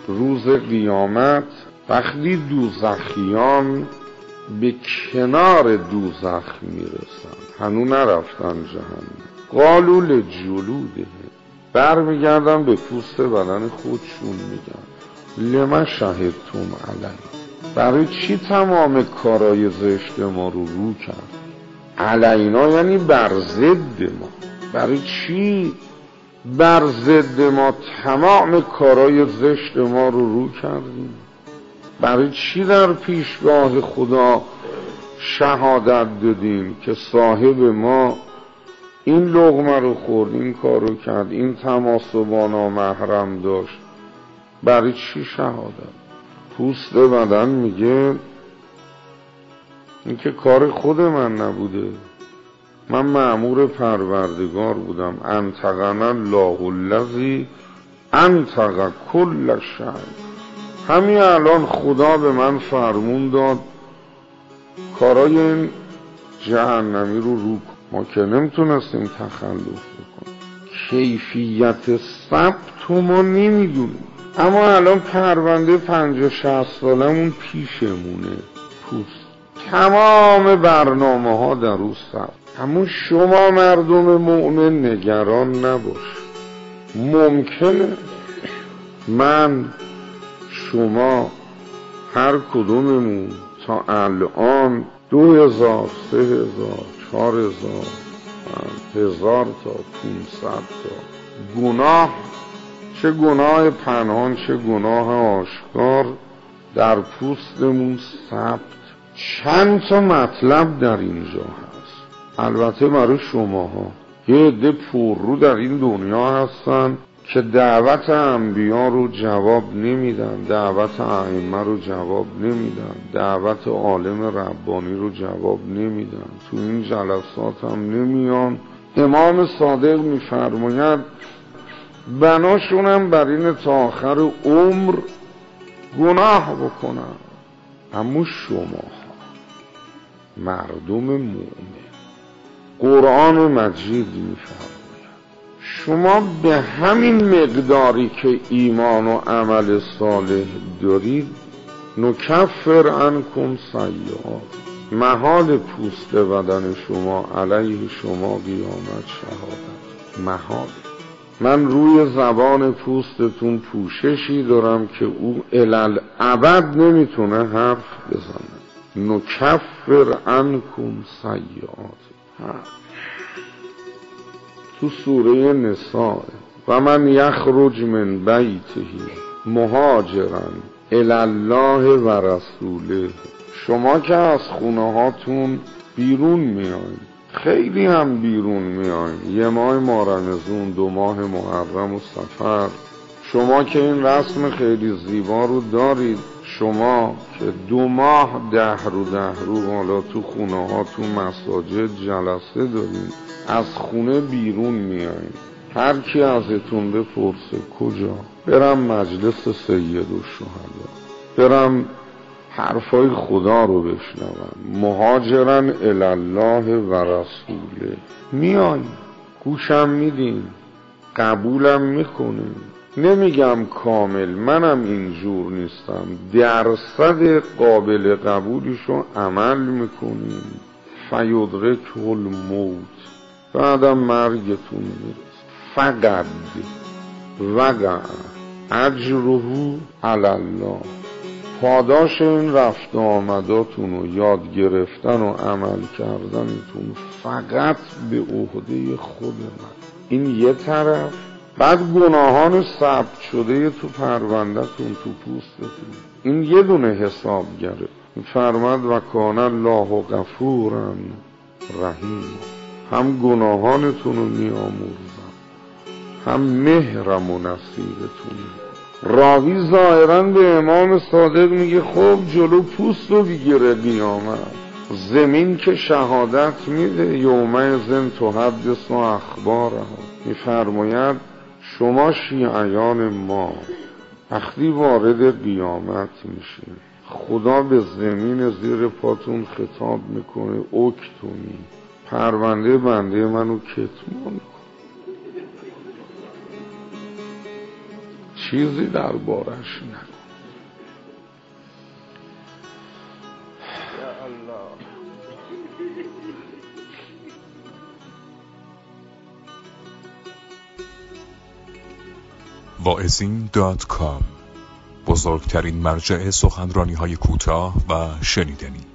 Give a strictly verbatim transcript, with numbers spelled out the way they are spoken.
روز قیامت وقتی دوزخیان به کنار دوزخ میرسن، هنو نرفتن جهنم، قالوا لجلوده، بر میگردن به پوست بدن خودشون میگن لما شهدتم علی، برای چی تمام کارای زشت ما رو رو کرد؟ علینا یعنی بر ضد ما، برای چی بر ضد ما تمام کارای زشت ما رو رو کردیم؟ برای چی در پیشگاه خدا شهادت دادیم که صاحب ما این لقمه رو خورد، این کار رو کرد، این تماس با نامحرم داشت؟ برای چی شهادت؟ پوست بدن میگه این که کار خود من نبوده، من مأمور پروردگار بودم. انطقنا الله الذی انطق کل شیء، همین الان خدا به من فرمون داد کارای این جهنمی رو رو کن. ما که نمیتونستیم تخلف بکنیم، کیفیت ثبت ما نمیدونیم، اما الان پرونده پنجاه شصت سالمون پیشمونه، پوست تمام برنامه ها در او ثبت. اما شما مردم مؤمن نگران نباش، ممکنه من شما هر کدوممون تا الان دو هزار سه هزار چهار هزار هزار تا پونصد تا گناه، چه گناه پنهان چه گناه آشکار، در پوستمون ثبت. چند تا مطلب در اینجا هست، البته برای شماها یه عده پررو در این دنیا هستن که دعوت انبیا رو جواب نمیدن، دعوت ائمه رو جواب نمیدن، دعوت عالم ربانی رو جواب نمیدن، تو این جلسات هم نمیان. امام صادق میفرماید بناشونم بر این تا آخر عمر گناه بکنن. اما شما مردم مومن، قرآن مجید میفرماید شما به همین مقداری که ایمان و عمل صالح دارید نکفر عنکم سیئات، محال پوست بدن شما علیه شما قیامت شهادت، محال. من روی زبان پوستتون پوششی دارم که او الالعبد نمیتونه حرف بزنه. نکفر عنکم سیئات، تو سوره نساء و من یخرج من بیته مهاجرا الی الله و رسوله، شما که از خونه هاتون بیرون میایید، خیلی هم بیرون میایید، یه ماه ماه رمضان، دو ماه محرم و صفر، شما که این رسم خیلی زیبا رو دارید، شما که دو ماه ده رو ده رو حالا تو خونه ها تو مساجد جلسه دارید، از خونه بیرون میایید، هر کی ازتون بپرسه کجا؟ برم مجلس سید الشهدا، برم حرفای خدا رو بشنوم، مهاجرا الی الله و رسوله، میایید، گوشم میدین، قبولم میکنین. نمیگم کامل، منم اینجور نیستم، درصد قابل قبولیشو عمل میکنین. فیدرک الموت، بعدم مرگتون میرسه. فقط وقع اجره علی الله، پاداش این رفت آمداتون و یاد گرفتن و عمل کردنتون فقط به عهده خود من. این یه طرف. بعد گناهان ثبت شده تو پروندهتون تو پوستتون، این یه دونه حساب گره. فرمد و کان الله غفورا رحیم، هم گناهانتون رو میامرزم، هم مهرم و نصیبتون. راوی ظاهرا به امام صادق میگه خب جلو پوست رو بگیره قیامت، زمین که شهادت میده، یومئذ تحدث اخبارها. میفرماید شما شیعیان ما وقتی وارد قیامت میشه، خدا به زمین زیر پاتون خطاب میکنه اکتونی، پرونده بنده منو کتمان. چیزی دربارش نگو. واعظین دات کام، بزرگترین مرجع سخنرانی‌های کوتاه و شنیدنی.